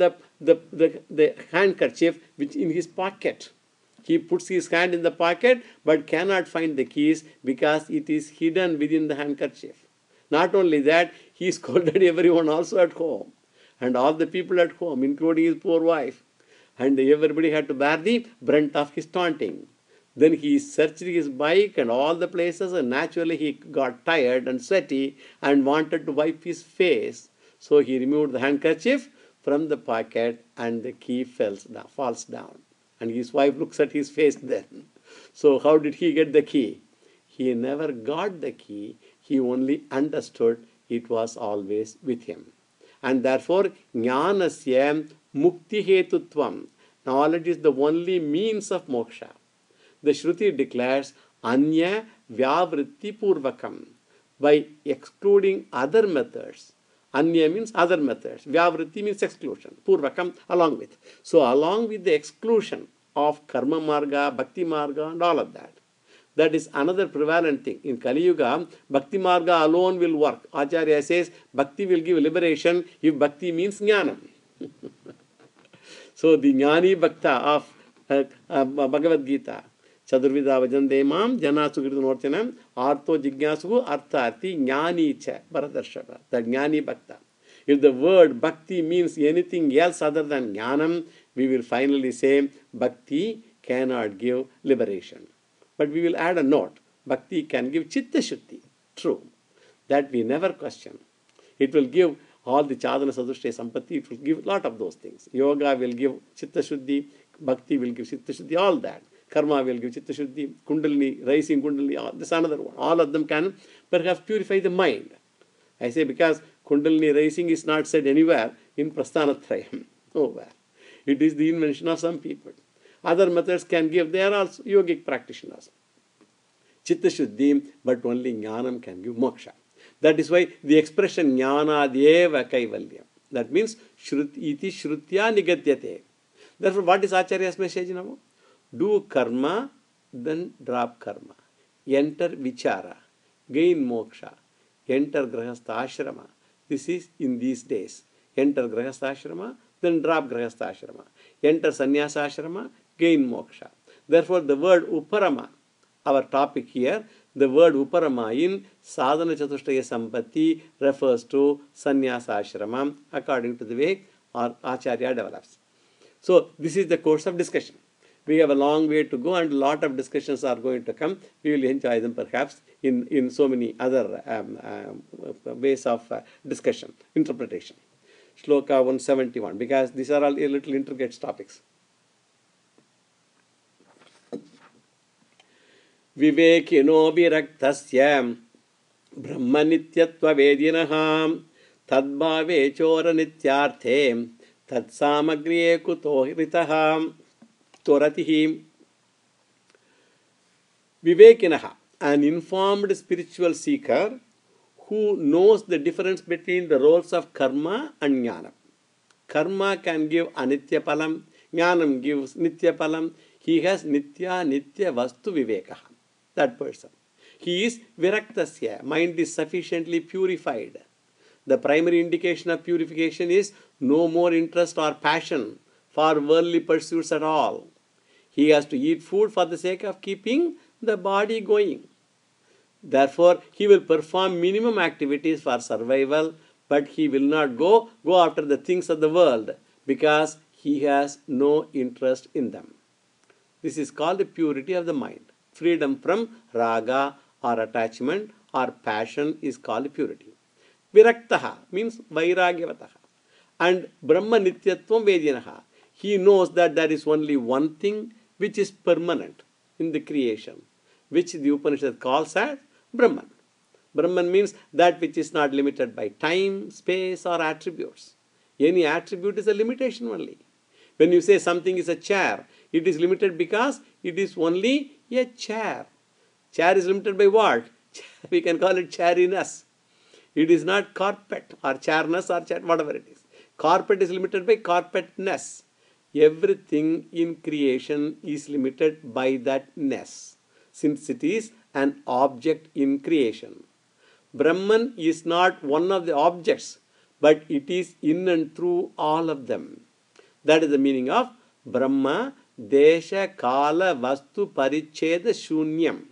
the handkerchief which in his pocket. He puts his hand in the pocket but cannot find the keys because it is hidden within the handkerchief. Not only that, he scolded everyone also at home. And all the people at home, including his poor wife. And everybody had to bear the brunt of his taunting. Then he searched his bike and all the places, and naturally he got tired and sweaty and wanted to wipe his face. So he removed the handkerchief from the pocket and the key falls down. And his wife looks at his face then. So how did he get the key? He never got the key. He only understood it was always with him. And therefore, jnanasya mukti hetutvam. knowledge is the only means of moksha. The Shruti declares Anya Vyavritti Purvakam by excluding other methods. Anya means other methods. Vyavritti means exclusion. Purvakam along with. So along with the exclusion of Karma Marga, Bhakti Marga and all of that. That is another prevalent thing. In Kali Yuga, Bhakti Marga alone will work. Acharya says Bhakti will give liberation if Bhakti means Jnanam. So the Jnani Bhakta of Bhagavad Gita, Chadurvida Vajande Mam, Jana Sukritu Norchanam, Artho Jigyasugu, Artharthi, Jnani Cha, Bharatarshava, the Jnani Bhakta. If the word Bhakti means anything else other than Jnanam, we will finally say Bhakti cannot give liberation. But we will add a note. Bhakti can give Chitta Shuddhi. True. That we never question. It will give all the Chadana Sadhushya Sampatti, it will give a lot of those things. Yoga will give Chitta Shuddhi, Bhakti will give Chitta Shuddhi, all that. Karma will give Chitta Shuddhi, Kundalini, rising Kundalini, this is another one. All of them can perhaps purify the mind. I say because Kundalini rising is not said anywhere in Prasthanatrayam. Nowhere. It is the invention of some people. Other methods can give, they are also yogic practitioners. Chitta Shuddhi, but only Jnanam can give moksha. That is why the expression Jnanadeva Kaivalyam. That means iti Shrutya Nigatyate. Therefore, what is Acharya's message now? Do karma, then drop karma. Enter vichara, gain moksha. Enter grahastha ashrama. This is in these days. Enter grahastha ashrama, then drop grahastha ashrama. Enter sannyasa ashrama, gain moksha. Therefore, the word uparama, our topic here, the word uparama in sadhana chatushtaya sampatti refers to sannyasa ashrama according to the way our acharya develops. So, this is the course of discussion. We have a long way to go and a lot of discussions are going to come. We will enjoy them perhaps in so many other ways of discussion, interpretation. Shloka 171, because these are all a little intricate topics. Vivekino viraktasya brahma nityatva vedinaha tadbhave chora nityarthe tad samagriye kuto ritaha toratihi. Vivekinaha, an informed spiritual seeker who knows the difference between the roles of karma and jnana. Karma can give anitya palam, jnanam gives nitya palam. He has nitya vastu vivekaha. That person. He is viraktasya. Mind is sufficiently purified. The primary indication of purification is no more interest or passion for worldly pursuits at all. He has to eat food for the sake of keeping the body going. Therefore, he will perform minimum activities for survival, but he will not go after the things of the world because he has no interest in them. This is called the purity of the mind. Freedom from raga or attachment or passion is called purity. Viraktaha means vairagyavataha. And Brahma nityatvam vedinaha. He knows that there is only one thing which is permanent in the creation, which the Upanishad calls as Brahman. Brahman means that which is not limited by time, space or attributes. Any attribute is a limitation only. When you say something is a chair, it is limited because it is only a chair. Chair is limited by what? We can call it chairiness. It is not carpet or chairness or chair, whatever it is. Carpet is limited by carpetness. Everything in creation is limited by that ness, since it is an object in creation. Brahman is not one of the objects, but it is in and through all of them. That is the meaning of Brahma, Desha, Kala, Vastu, Paricheda, Shunyam.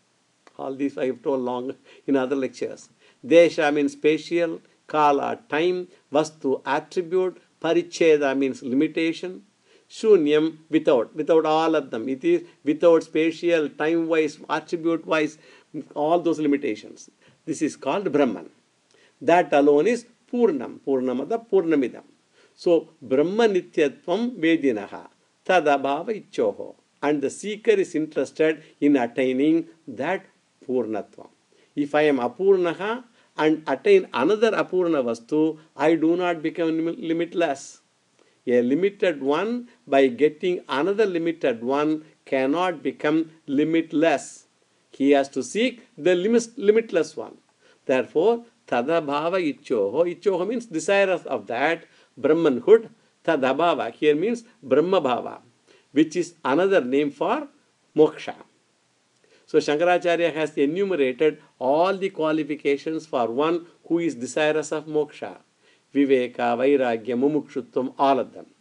All these I have told long in other lectures. Desha means spatial, Kala time, Vastu attribute, Paricheda means limitation, Shunyam without all of them. It is without spatial, time-wise, attribute-wise, all those limitations. This is called Brahman. That alone is Purnam, Purnamada, Purnamidam. So, Brahma Nityatvam Vedinaha, Tadabhava Ichoho. And the seeker is interested in attaining that Purnatvam. If I am Apurnaha and attain another Apurna Vastu, I do not become limitless. A limited one, by getting another limited one, cannot become limitless. He has to seek the limitless one. Therefore, tadabhava ichoho. Ichoho means desirous of that Brahmanhood. Tadabhava here means Brahmabhava, which is another name for moksha. So Shankaracharya has enumerated all the qualifications for one who is desirous of moksha. Viveka, Vairagya, Mumukshutvam, all of them.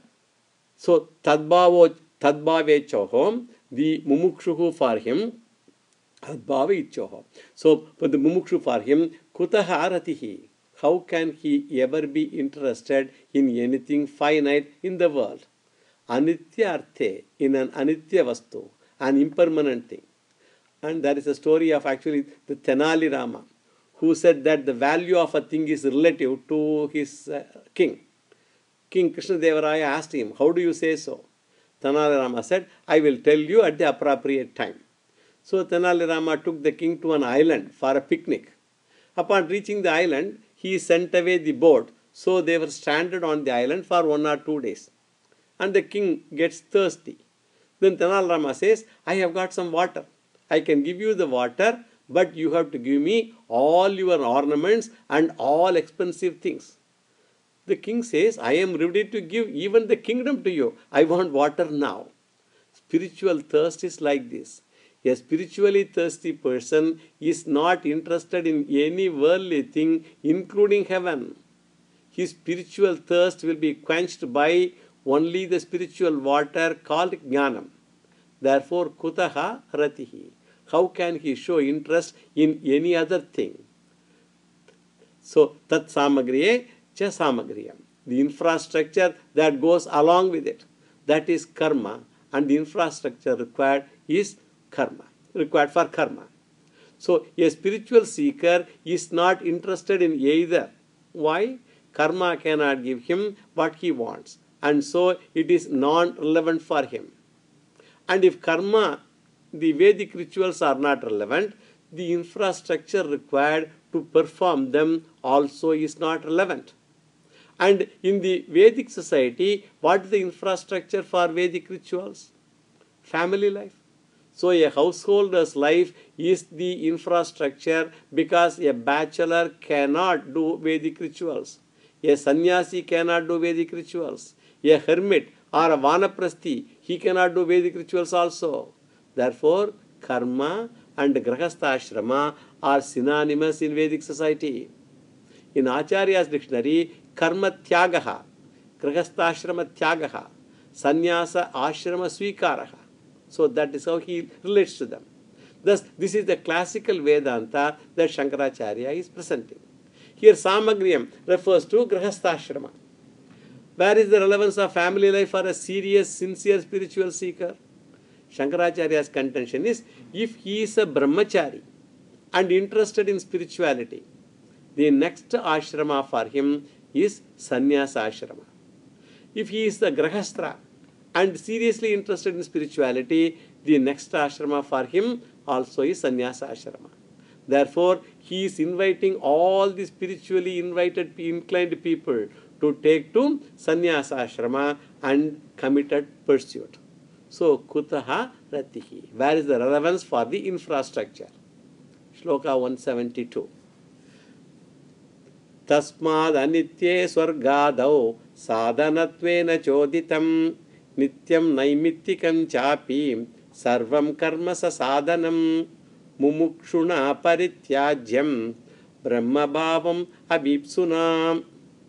So Tadbhave choho, the Mumukshu for him, Tadbhave choho. So for the Mumukshu for him, Kutaha ratihi. How can he ever be interested in anything finite in the world? Anitya arthe, in an anitya vastu, an impermanent thing. And there is a story of actually the Tenali Rama, who said that the value of a thing is relative to his king. King Krishnadevaraya asked him, how do you say so? Tenali Rama said, I will tell you at the appropriate time. So Tenali Rama took the king to an island for a picnic. Upon reaching the island, he sent away the boat. So they were stranded on the island for 1 or 2 days. And the king gets thirsty. Then Tenali Rama says, I have got some water. I can give you the water, but you have to give me all your ornaments and all expensive things. The king says, I am ready to give even the kingdom to you. I want water now. Spiritual thirst is like this. A spiritually thirsty person is not interested in any worldly thing, including heaven. His spiritual thirst will be quenched by only the spiritual water called jnanam. Therefore, kutaha ratihi. How can he show interest in any other thing? So, tat samagriye cha samagriyam. The infrastructure that goes along with it, that is karma, and the infrastructure required is karma, required for karma. So, a spiritual seeker is not interested in either. Why? Karma cannot give him what he wants, and so it is non-relevant for him. And if karma, the Vedic rituals are not relevant, the infrastructure required to perform them also is not relevant. And in the Vedic society, what is the infrastructure for Vedic rituals? Family life. So a householder's life is the infrastructure because a bachelor cannot do Vedic rituals. A sannyasi cannot do Vedic rituals. A hermit or a vanaprasthi, he cannot do Vedic rituals also. Therefore, karma and grahastha are synonymous in Vedic society. In Acharya's dictionary, karma tyagaha, grahastha tyagaha, sannyasa ashrama swikaraha. So that is how he relates to them. Thus, this is the classical Vedanta that Shankaracharya is presenting. Here, Samagriyam refers to grahastha. Where is the relevance of family life for a serious, sincere spiritual seeker? Shankaracharya's contention is, if he is a brahmachari and interested in spirituality, the next ashrama for him is sannyasa ashrama. If he is a grahastra and seriously interested in spirituality, the next ashrama for him also is sannyasa ashrama. Therefore, he is inviting all the spiritually inclined people to take to sannyasa ashrama and committed pursuit. So, kutaha ratihi. Where is the relevance for the infrastructure? Shloka 172. Tasmad anitye swargadau sadhanatvena choditam nityam naimittikam chapi sarvam karma sasadhanam mumukshuna parityajyam brahma bhavam abhipsunam.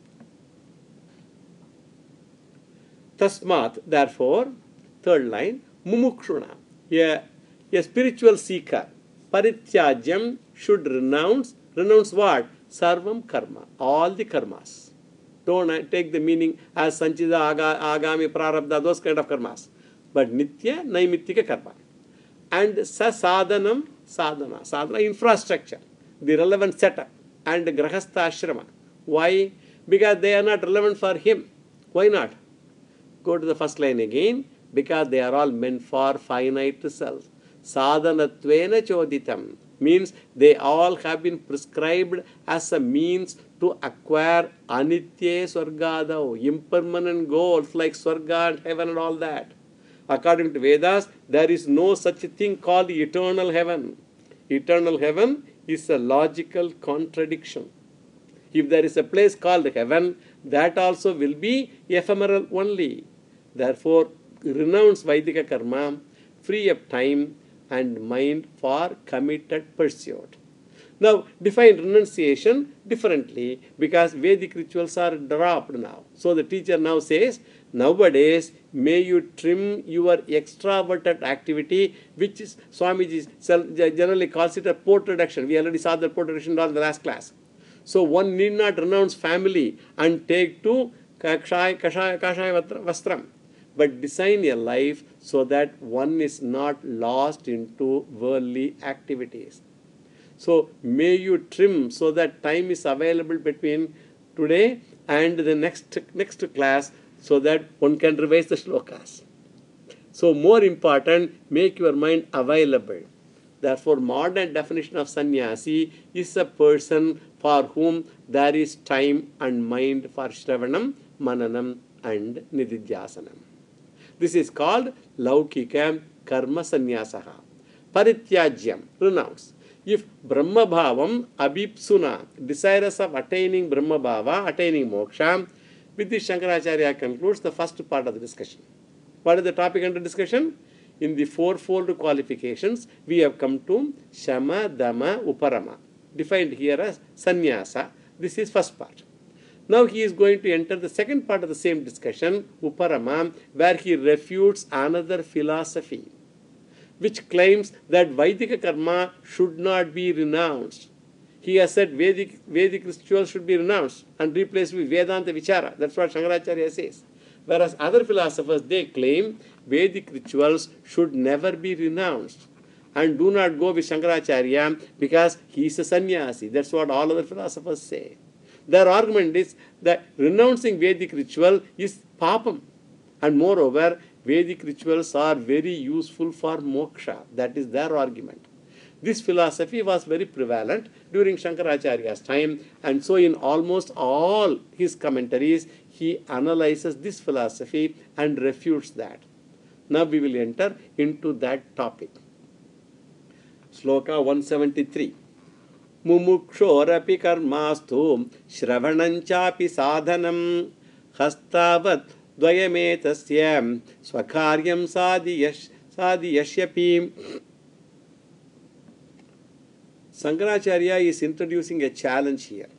Tasmat, therefore, third line, mumukshuna, a spiritual seeker, parityajyam should renounce what? Sarvam karma, all the karmas. Don't take the meaning as sanchida, agami, prarabdha, those kind of karmas. But nitya, naimittika karma. And sasadhanam, sadhana, infrastructure, the relevant setup, and grahastha ashrama. Why? Because they are not relevant for him. Why not? Go to the first line again. Because they are all meant for finite self. Sadhanatvena choditam means they all have been prescribed as a means to acquire anitya swargadao, impermanent goals like swarga and heaven and all that. According to Vedas, there is no such a thing called eternal heaven. Eternal heaven is a logical contradiction. If there is a place called heaven, that also will be ephemeral only. Therefore, renounce Vaidika karma, free up time and mind for committed pursuit. Now, define renunciation differently because Vedic rituals are dropped now. So, the teacher now says, nowadays, may you trim your extroverted activity, which is Swamiji generally calls it a port reduction. We already saw the port reduction in the last class. So, one need not renounce family and take to kashaya vastram, but design a life so that one is not lost into worldly activities. So, may you trim so that time is available between today and the next class so that one can revise the shlokas. So, more important, make your mind available. Therefore, modern definition of sannyasi is a person for whom there is time and mind for shravanam, mananam and nididhyasanam. This is called laukika karma sannyasaha. Parityajyam, renounce. If Brahma Bhavam abhipsuna, desirous of attaining Brahma Bhava, attaining moksha, with this Shankaracharya concludes the first part of the discussion. What is the topic under discussion? In the fourfold qualifications, we have come to Shama, Dama, Uparama, defined here as sannyasa. This is first part. Now he is going to enter the second part of the same discussion, Uparama, where he refutes another philosophy, which claims that Vaidika karma should not be renounced. He has said Vedic rituals should be renounced and replaced with Vedanta Vichara. That's what Shankaracharya says. Whereas other philosophers, they claim Vedic rituals should never be renounced. And do not go with Shankaracharya because he is a sannyasi. That's what all other philosophers say. Their argument is that renouncing Vedic ritual is papam. And moreover, Vedic rituals are very useful for moksha. That is their argument. This philosophy was very prevalent during Shankaracharya's time, and so in almost all his commentaries, he analyzes this philosophy and refutes that. Now we will enter into that topic. Sloka 173. Mumukshorapi karmastu shravananchapi sadhanam hastavat dvayametasya swakaryam sadiyashyapi. Shankaracharya is introducing a challenge here.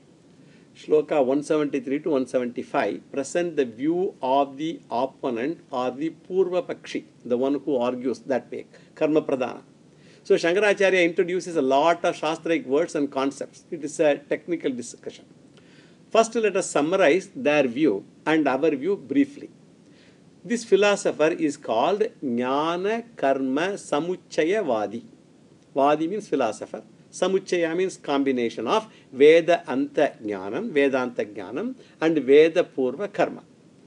Shloka 173 to 175 present the view of the opponent or the Purva Pakshi, the one who argues that way, Karma Pradhana. So Shankaracharya introduces a lot of Shastric words and concepts. It is a technical discussion. First, let us summarize their view and our view briefly. This philosopher is called Jnana Karma Samuchaya Vadi. Vadi means philosopher. Samuchaya means combination of Veda Anta Jnanam, Vedanta Jnanam and Veda Purva Karma.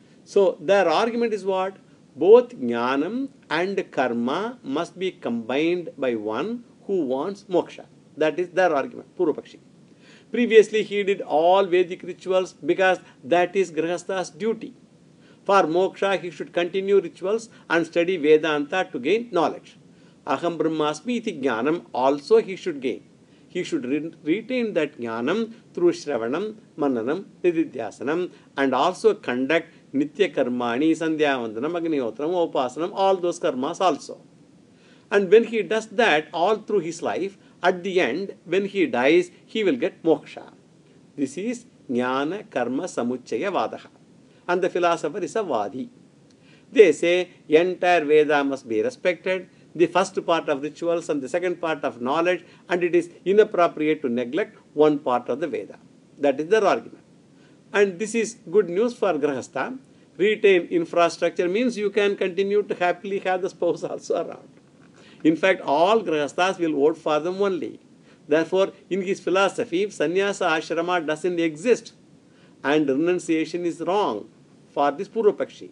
So their argument is what? Both Jnanam and Karma must be combined by one who wants moksha. That is their argument, Purva Pakshi. Previously he did all Vedic rituals because that is Grihastha's duty. For moksha he should continue rituals and study Vedanta to gain knowledge. Aham Brahmasmi iti Jnanam also he should gain. He should retain that Jnanam through Shravanam, Mananam, Nididhyasanam and also conduct Nitya Karmani, Sandhyavandanam, Agnihotram, Upasanam, all those karmas also. And when he does that all through his life, at the end, when he dies, he will get moksha. This is Jnana Karma Samuchaya Vadaha. And the philosopher is a Vadi. They say entire Veda must be respected, the first part of rituals and the second part of knowledge, and it is inappropriate to neglect one part of the Veda. That is their argument. And this is good news for Grihastha. Retain infrastructure means you can continue to happily have the spouse also around. In fact, all Grihasthas will vote for them only. Therefore, in his philosophy, sannyasa ashrama doesn't exist and renunciation is wrong for this Purva Pakshi.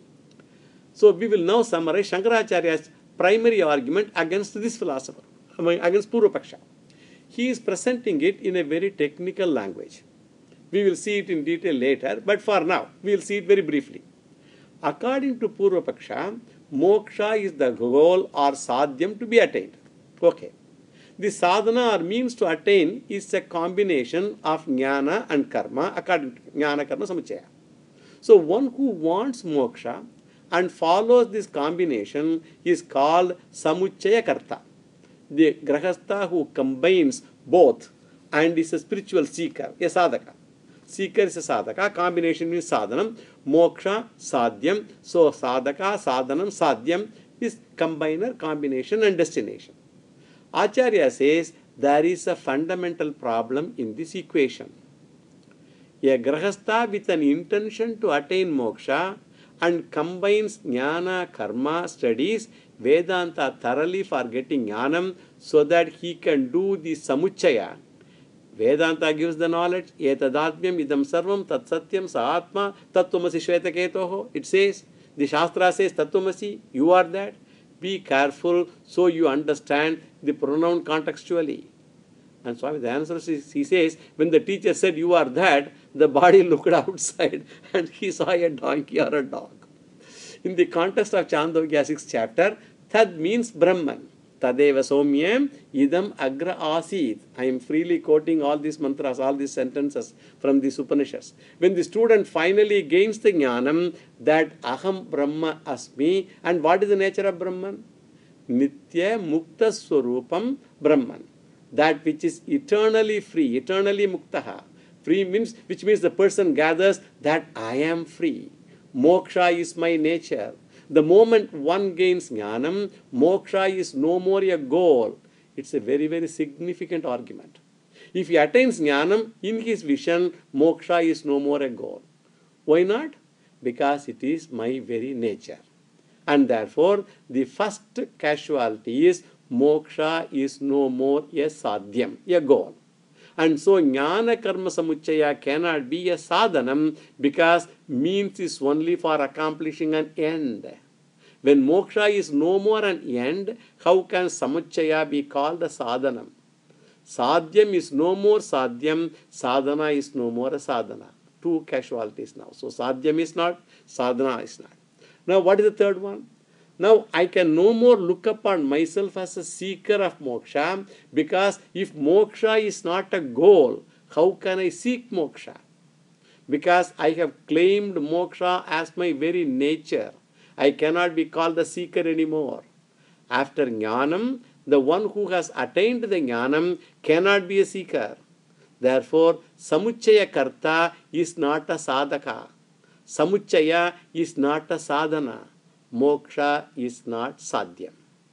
So, we will now summarize Shankaracharya's primary argument against this philosopher, against Purva Paksha. He is presenting it in a very technical language. We will see it in detail later, but for now, we will see it very briefly. According to Purva Paksha, moksha is the goal or sadhyam to be attained. Okay. The sadhana or means to attain is a combination of jnana and karma, according to jnana karma samuchaya. So one who wants moksha and follows this combination is called samuchaya karta. The grahastha who combines both and is a spiritual seeker, a sadhaka. Seeker is a sadhaka, combination means sadhanam, moksha, sadhyam. So sadhaka, sadhanam, sadhyam is combiner, combination and destination. Acharya says there is a fundamental problem in this equation. A grahastha with an intention to attain moksha and combines jnana, karma, studies, Vedanta thoroughly for getting jnanam so that he can do the samuchaya. Vedanta gives the knowledge, etadadmyam idam sarvam tat satyam sa atma tattvamasi shvetaketoho. It says, the Shastra says tattvamasi, you are that. Be careful so you understand the pronoun contextually. And Swami, the answer is, he says, when the teacher said you are that, the body looked outside and he saw a donkey or a dog. In the context of Chandogya 6th chapter, Tad means Brahman. Tadeva somyam idam agra asid. I am freely quoting all these mantras, all these sentences from these Upanishads. When the student finally gains the jnanam that aham brahma asmi, and what is the nature of Brahman? Nitya mukta swarupam Brahman. That which is eternally free, eternally muktaha. Free means, which means the person gathers that I am free. Moksha is my nature. The moment one gains jnanam, moksha is no more a goal. It's a very, very significant argument. If he attains jnanam, in his vision, moksha is no more a goal. Why not? Because it is my very nature. And therefore, the first casualty is moksha is no more a sadhyam, a goal. And so jnana karma samuchaya cannot be a sadhanam because means is only for accomplishing an end. When moksha is no more an end, how can samuchaya be called a sadhanam? Sadhyam is no more sadhyam, sadhana is no more a sadhana. Two casualties now. So sadhyam is not, sadhana is not. Now what is the third one? Now I can no more look upon myself as a seeker of moksha, because if moksha is not a goal, how can I seek moksha? Because I have claimed moksha as my very nature. I cannot be called the seeker anymore. After jnanam, the one who has attained the jnanam cannot be a seeker. Therefore, samuchaya karta is not a sadhaka. Samuchaya is not a sadhana. Moksha is not sadhyam.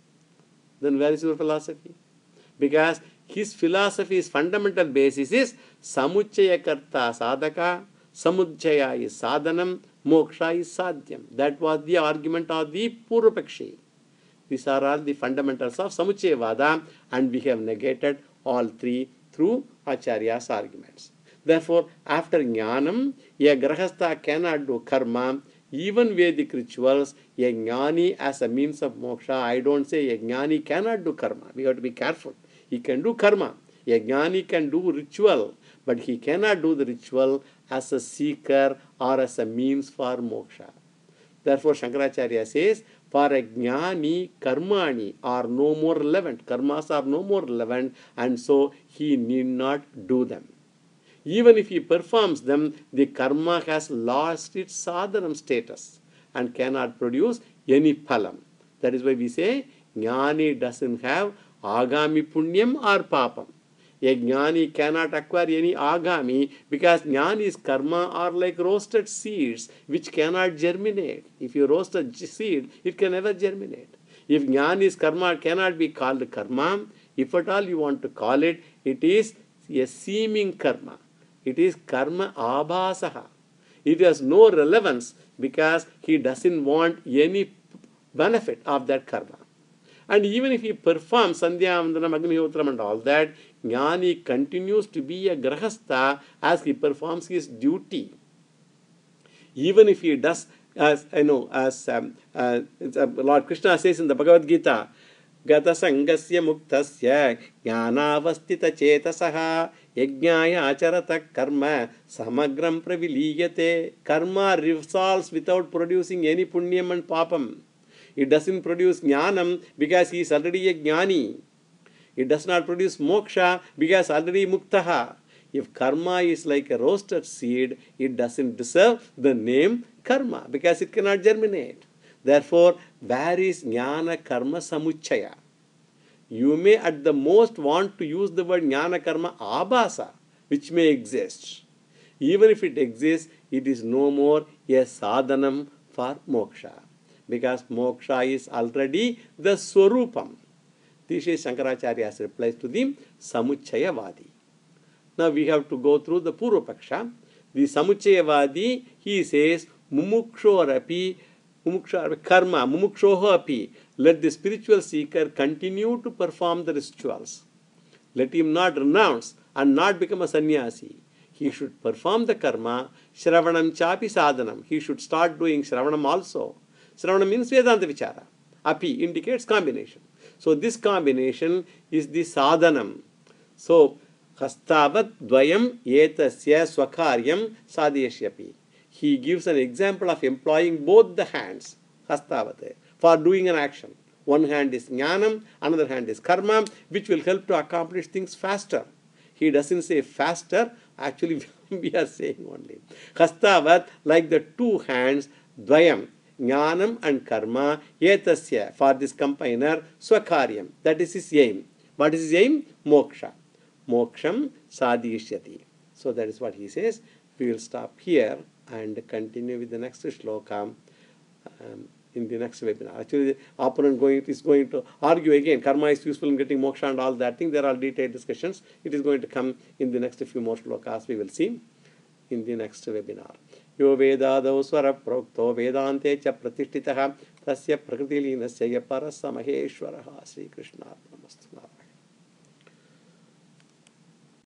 Then where is your philosophy? Because his philosophy's fundamental basis is samuchaya karta sadhaka, samuchaya is sadhanam, moksha is sadhyam. That was the argument of the Purvapakshi. These are all the fundamentals of Samuchayavada, and we have negated all three through Acharya's arguments. Therefore, after jnanam, a grahastha cannot do karma. Even Vedic rituals, a jnani as a means of moksha, I don't say a jnani cannot do karma. We have to be careful. He can do karma. A jnani can do ritual, but he cannot do the ritual as a seeker or as a means for moksha. Therefore, Shankaracharya says, for a jnani, karmani are no more relevant. Karmas are no more relevant, and so he need not do them. Even if he performs them, the karma has lost its sadhanam status and cannot produce any phalam. That is why we say, jnani doesn't have agami punyam or papam. A jnani cannot acquire any agami because jnani's karma are like roasted seeds which cannot germinate. If you roast a seed, it can never germinate. If jnani's karma cannot be called karma, if at all you want to call it, it is a seeming karma. It is karma abhasaha. It has no relevance because he doesn't want any benefit of that karma. And even if he performs Sandhya, Vandanam, Agnihotram and all that, jnani continues to be a grahastha as he performs his duty. Even if he does, as Lord Krishna says in the Bhagavad Gita, Gata sangasya muktasya jnanavastita chetasaha Yajnaya acharata karma samagram praviliyate. Karma resolves without producing any punyam and papam. It doesn't produce jnanam because he is already a jnani. It does not produce moksha because already muktaha. If karma is like a roasted seed, it doesn't deserve the name karma because it cannot germinate. Therefore, where is jnana karma samuchaya? You may at the most want to use the word jnana karma abhasa, which may exist. Even if it exists, it is no more a sadhanam for moksha, because moksha is already the swarupam. This is Shankaracharya's replies to the Samuchayavadi. Now we have to go through the Purvapaksha. The Samuchayavadi, he says, Mumukshorapi, karma, mumukshoho api. Let the spiritual seeker continue to perform the rituals. Let him not renounce and not become a sannyasi. He should perform the karma, Shravanam chapi sadhanam. He should start doing Shravanam also. Shravanam means Vedanta Vichara. Api indicates combination. So this combination is the sadhanam. So hastavat dvayam etasya swakaryam sadhyashyapi. He gives an example of employing both the hands, hastavat, for doing an action. One hand is jnanam, another hand is karma, which will help to accomplish things faster. He doesn't say faster, actually we are saying only. Hastavat, like the two hands, dvayam, jnanam and karma, etasya, for this combiner, swakaryam, that is his aim. What is his aim? Moksha. Moksham sadhishyati. So that is what he says. We will stop here and continue with the next shloka in the next webinar. Actually, the opponent is going to argue again. Karma is useful in getting moksha and all that thing. There are detailed discussions. It is going to come in the next few more shlokas. We will see in the next webinar. Yo vedadau swara prokto vedante cha pratishtitaha tasya prakriti linasya parasa maheshwaraha Sri Krishna Namastu.